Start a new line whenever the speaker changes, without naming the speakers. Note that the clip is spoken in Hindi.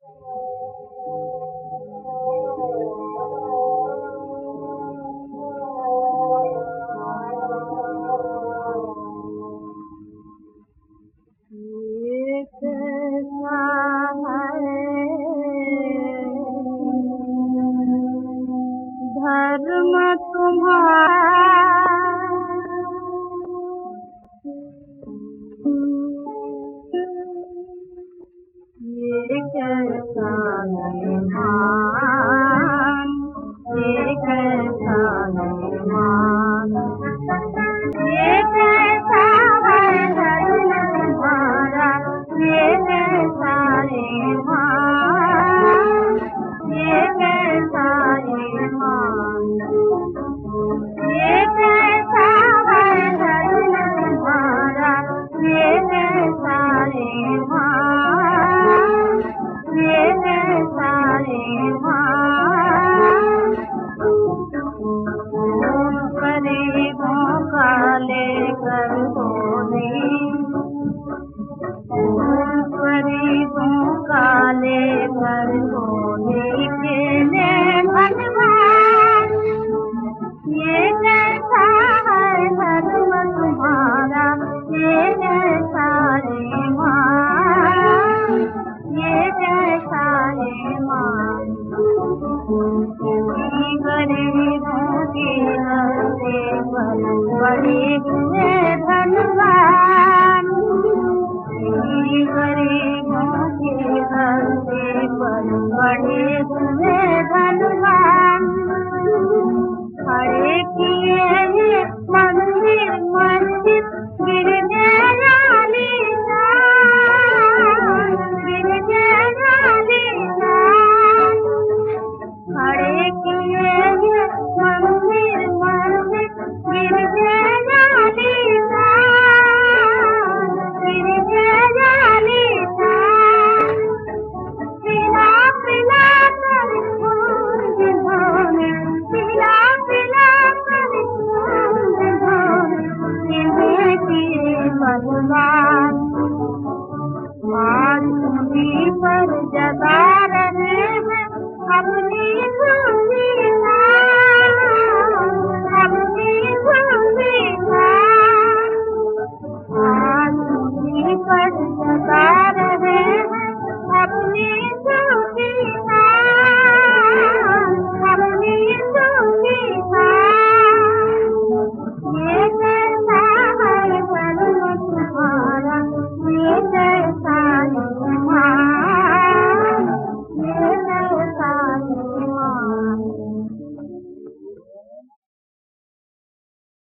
धर्म तुम्हारा ये कैसा मेहमान, ये कैसा मेहमान, ये कैसा है धर्म तुम्हारा, ये कैसा मेहमान, ये कैसा मेहमान, ये कैसा है धर्म तुम्हारा, ये कैसा मेहमान, ये कैसा मेहमान। गरीबों का लेकर होली, गरीबों का लेकर होली खेले भगवान, ये कैसा है धर्म तुम्हारा, ये कैसा ईमान, ये कैसा ईमान। गरीबों की हंसी पर बड़े हुए धनवान, गरीबों की हंसी पर बड़े हुए धनवान। खड़े किए हैं मंदिर मस्जिद गिरजे आलीशान, गिरजे आलीशान। खड़े किए हैं मंदिर मस्जिद गिरजे आलीशान, गिरजे आलीशान। पिला पिला कर खून धोने, पिला पिला कर खून धोने, इन्हें किए बदनाम। आज उन्हीं पर जगा रहे हैं अपनी